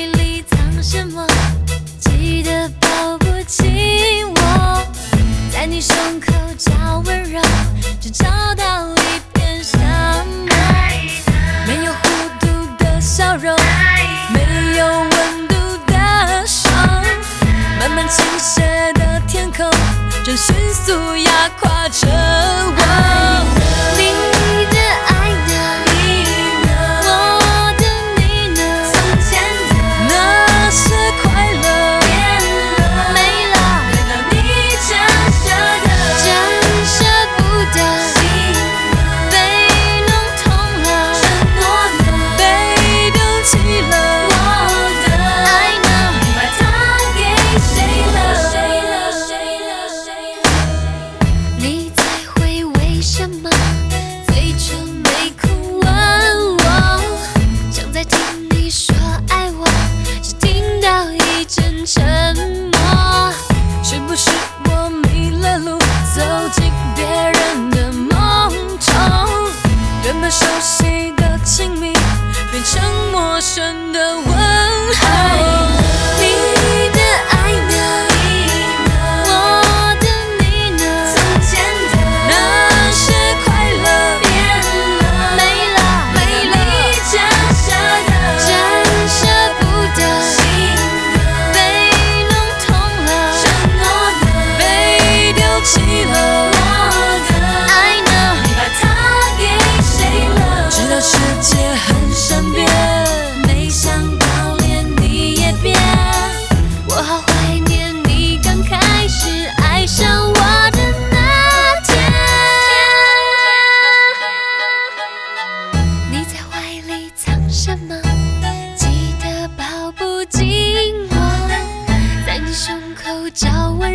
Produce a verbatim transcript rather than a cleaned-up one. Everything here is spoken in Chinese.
里藏什么？记得抱不紧我，在你胸口找温柔，只找到一片沙漠。没有弧度的笑容，没有温度的手，慢慢倾斜的天空，正迅速压垮着我。你的爱呢？我的你呢？从前的那些快乐变了，没了，没了你真舍得，真舍不得，被弄痛了，承诺了，被丢弃了。我的爱呢？你把它给谁了？谁了？谁了？谁了？你在回味什么？嘴唇没空问我，想再听你说爱我，只听到一阵沉默。是不是我迷了路，走进别人的梦中？原本熟悉的亲密，变成陌生的问候。你的爱呢？我的你呢？从前的那些快乐变了，没了，没了你真舍得，真舍不得，被弄痛了，承诺了，被丢弃了。我的爱呢？你把它给谁了？知道世界很善变，没想到连你也变。我好怀念你刚开始爱上我的那天。你在怀里藏什么？记得抱不紧我，在你胸口找温